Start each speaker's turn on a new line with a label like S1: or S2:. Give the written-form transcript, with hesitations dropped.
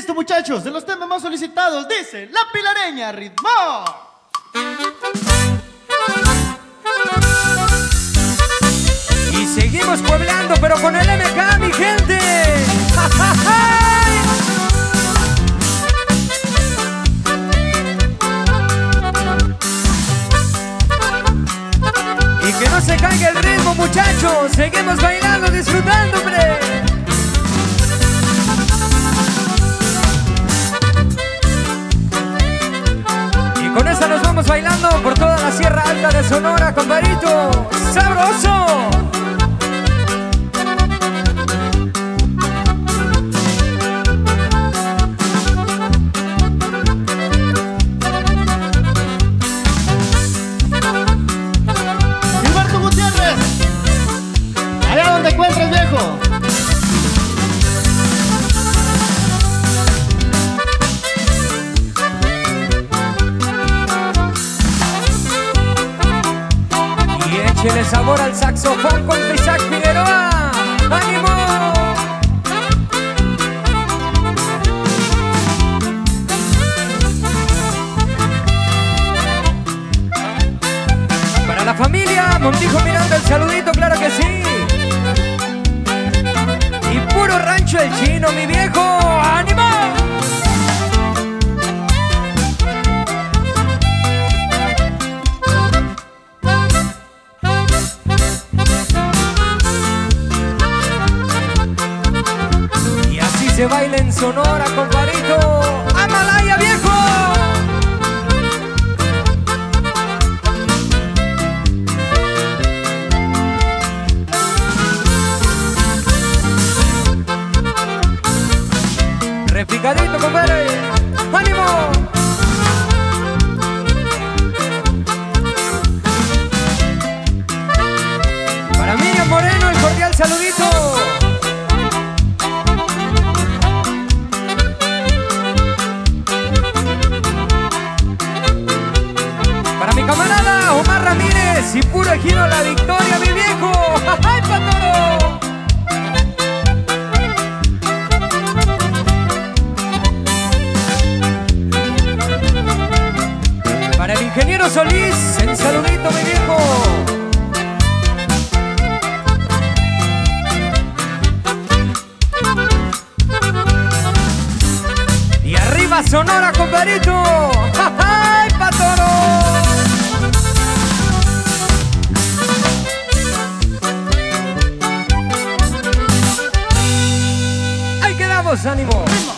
S1: Listo, muchachos, de los temas más solicitados dice La Pilareña, ritmo.
S2: Y seguimos pueblando, pero con el MK, mi gente. Y que no se caiga el ritmo, muchachos. Seguimos bailando, disfrutando, hombre. Y con esta nos vamos bailando por toda la Sierra Alta de Sonora, compadrito. ¡Sabroso!
S1: Gilberto Gutiérrez, allá donde encuentres, viejo.
S2: Échele sabor al saxofón con Isaac Figueroa. ¡Ánimo! Para la familia Montijo Miranda, el saludito, claro que sí. Y puro rancho el chino, mi viejo. ¡Ánimo! Se baila en Sonora, compadrito. ¡Amalaya, viejo! Repicadito, compadre. ¡Ánimo! Para Miriam Moreno, el cordial saludito. Camarada Omar Ramírez y puro ejido La Victoria, mi viejo. ¡Ay, patoro! Para el ingeniero Solís, el saludito, mi viejo. Y arriba Sonora, compadrito. ¡Ay, patoro! ¡Ánimo!